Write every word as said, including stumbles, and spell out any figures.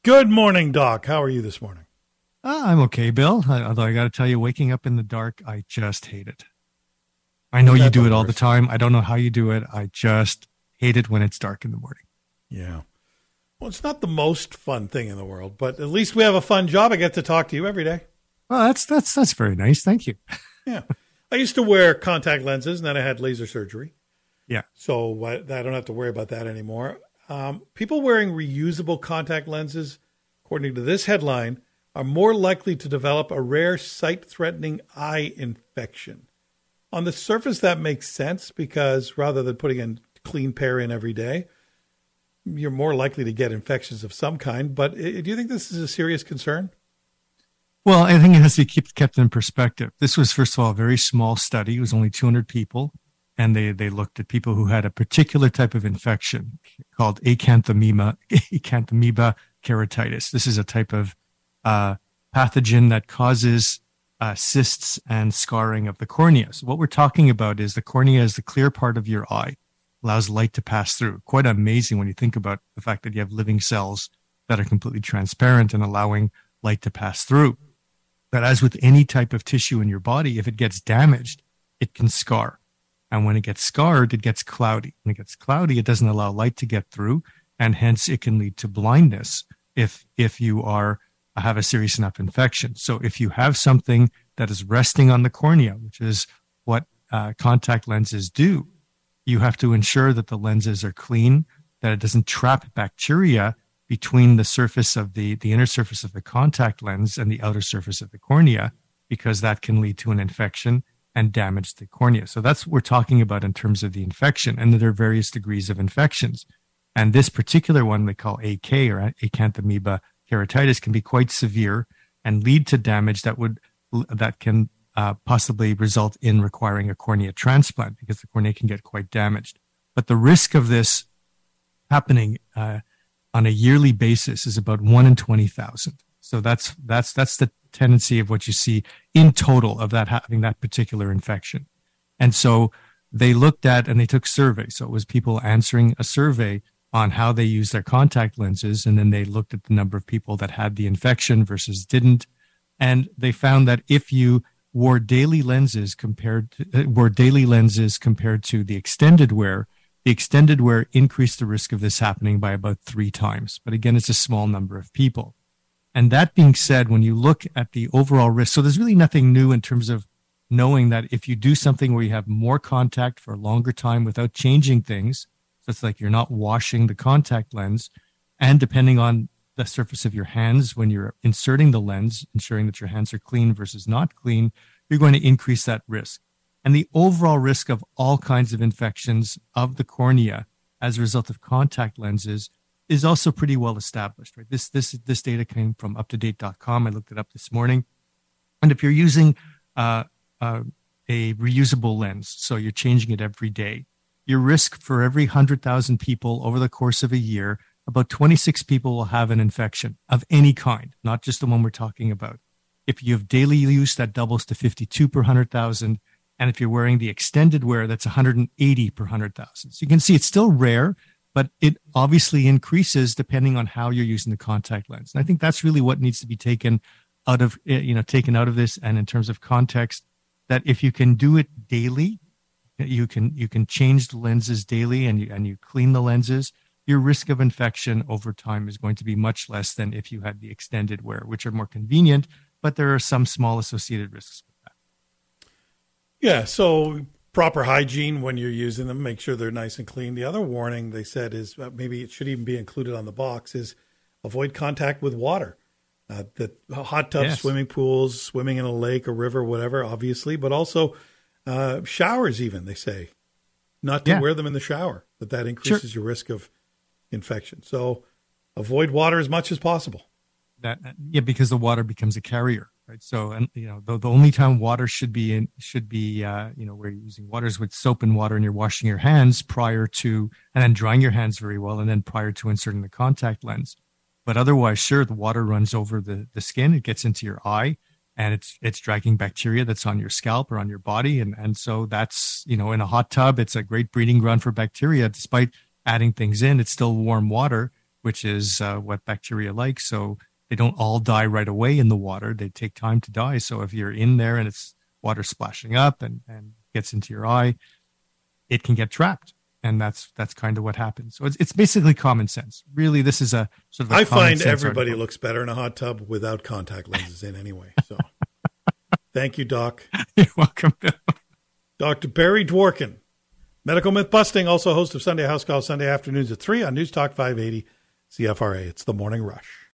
Good morning, Doc. How are you this morning? Uh, I'm okay, Bill. I, although I got to tell you, waking up in the dark, I just hate it. I know you do it all the time. I don't know how you do it. I just hate it when it's dark in the morning. Yeah. Well, it's not the most fun thing in the world, but at least we have a fun job. I get to talk to you every day. Well, that's that's that's very nice. Thank you. Yeah. I used to wear contact lenses, and then I had laser surgery. Yeah. So I, I don't have to worry about that anymore. Um, people wearing reusable contact lenses, according to this headline, are more likely to develop a rare sight-threatening eye infection. On the surface, that makes sense because rather than putting a clean pair in every day, you're more likely to get infections of some kind. But do you think this is a serious concern? Well, I think it has to be kept in perspective. This was, first of all, a very small study. It was only two hundred people, and they, they looked at people who had a particular type of infection called acanthamoeba, acanthamoeba keratitis. This is a type of uh, pathogen that causes uh, cysts and scarring of the cornea. So what we're talking about is the cornea is the clear part of your eye, allows light to pass through. Quite amazing when you think about the fact that you have living cells that are completely transparent and allowing light to pass through. But as with any type of tissue in your body, if it gets damaged, it can scar. And when it gets scarred, it gets cloudy. When it gets cloudy, it doesn't allow light to get through, and hence it can lead to blindness if if you are have a serious enough infection. So if you have something that is resting on the cornea, which is what uh, contact lenses do, you have to ensure that the lenses are clean, that it doesn't trap bacteria between the surface of the, the inner surface of the contact lens and the outer surface of the cornea, because that can lead to an infection and damage the cornea. So that's what we're talking about in terms of the infection. And there are various degrees of infections. And this particular one they call A K, or acanthamoeba keratitis, can be quite severe and lead to damage that would that can uh, possibly result in requiring a cornea transplant, because the cornea can get quite damaged. But the risk of this happening uh, on a yearly basis is about one in twenty thousand. So that's that's that's the tendency of what you see in total of that having that particular infection. And so they looked at and they took surveys. So it was people answering a survey on how they use their contact lenses, and then they looked at the number of people that had the infection versus didn't, and they found that if you wore daily lenses compared to, uh, wore daily lenses compared to the extended wear, the extended wear increased the risk of this happening by about three times. But again, it's a small number of people. And that being said, when you look at the overall risk, so there's really nothing new in terms of knowing that if you do something where you have more contact for a longer time without changing things, so it's like you're not washing the contact lens, and depending on the surface of your hands when you're inserting the lens, ensuring that your hands are clean versus not clean, you're going to increase that risk. And the overall risk of all kinds of infections of the cornea as a result of contact lenses is also pretty well established, right? This this this data came from up to date dot com. I looked it up this morning. And if you're using uh, uh, a reusable lens, so you're changing it every day, your risk for every one hundred thousand people over the course of a year, about twenty-six people will have an infection of any kind, not just the one we're talking about. If you have daily use, that doubles to fifty-two per one hundred thousand. And if you're wearing the extended wear, that's one hundred eighty per one hundred thousand. So you can see it's still rare, but it obviously increases depending on how you're using the contact lens. And I think that's really what needs to be taken out of, you know, taken out of this. And in terms of context, that if you can do it daily, you can you can change the lenses daily, and you and you clean the lenses, your risk of infection over time is going to be much less than if you had the extended wear, which are more convenient, but there are some small associated risks with that. Yeah, so proper hygiene when you're using them, make sure they're nice and clean. The other warning they said is, uh, maybe it should even be included on the box, is avoid contact with water. Uh, the hot tubs, yes. Swimming pools, swimming in a lake, a river, whatever, obviously, but also uh, showers even, they say. Not to yeah. wear them in the shower, but that increases sure. your risk of infection. So avoid water as much as possible. That yeah, because the water becomes a carrier, right? So, and you know, the, the only time water should be in should be uh, you know, where you're using water is with soap and water, and you're washing your hands prior to, and then drying your hands very well, and then prior to inserting the contact lens. But otherwise, sure, the water runs over the, the skin, it gets into your eye, and it's it's dragging bacteria that's on your scalp or on your body, and and so that's, you know, in a hot tub, it's a great breeding ground for bacteria. Despite adding things in, it's still warm water. which is uh, what bacteria like. So they don't all die right away in the water. They take time to die. So if you're in there and it's water splashing up and, and gets into your eye, it can get trapped. And that's that's kind of what happens. So it's it's basically common sense. Really, this is a sort of a I common find sense everybody article. looks better in a hot tub without contact lenses in anyway. So thank you, Doc. You're welcome, Bill. Doctor Barry Dworkin, Medical Myth Busting, also host of Sunday House Call Sunday afternoons at three on News Talk five eighty C F R A. It's the Morning Rush.